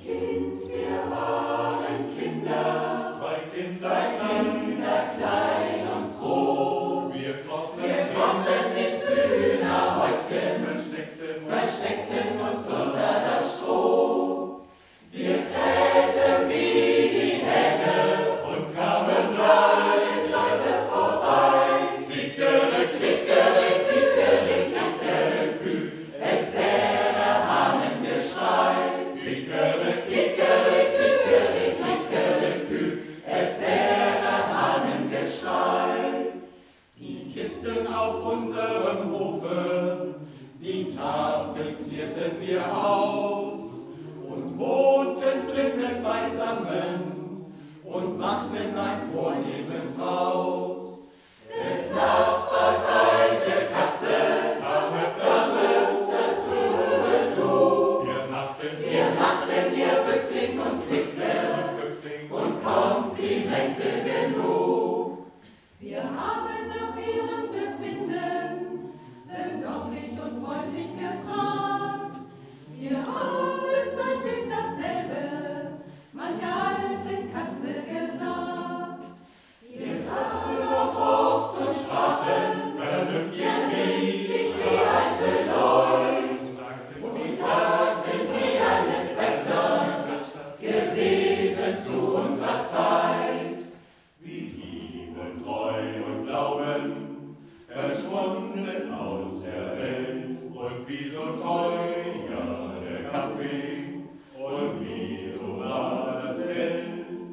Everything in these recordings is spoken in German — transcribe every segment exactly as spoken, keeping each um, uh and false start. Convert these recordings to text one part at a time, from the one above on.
Kind, wir waren Kinder, Zwei Kinder, zwei Kinder, klein und froh. wir krochen, Wir krochen ins Hühnerhäuschen, versteckten, versteckten uns unter das Stroh. Wir krähten wie die Hähne und kamen kamen Leute vorbei. Kickere, Kickere, kickere, kickere, Kü, es wäre Hahnengeschrei. Kickere, Kickere, kickere, kickere, Kü, es wäre Hahnengeschrei. Die Kisten auf unserem Hofe, die tapezierten wir aus und wohnten drinnen beisammen und machten ein vornehmes Haus. Des Nachbars alte Katze Kam verwirft das Ruhe so. wir machten Wir machten ihr Bückling und Knitzel Bückling und Komplimente genug. Wir haben nach ihrem Befinden besorglich und freundlich gefragt. Wir haben seitdem dasselbe mancher alten Katze gesagt. Wir saßen noch oft und sprachen vernünftig vernünftig wie alte Leute sagten und dachten, wie alles besser gewesen zu unserer Zeit. wie Liebe, Treu und Glauben verschwunden aus der Welt und wie so teuer der Kaffee und wie so war das Geld.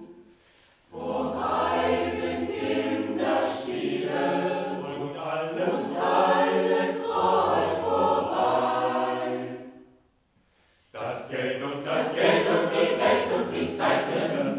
Vorbei sind Kinderspiele Und alles und alles rollt vorbei. das Geld und Das das Geld und die Welt und die Zeiten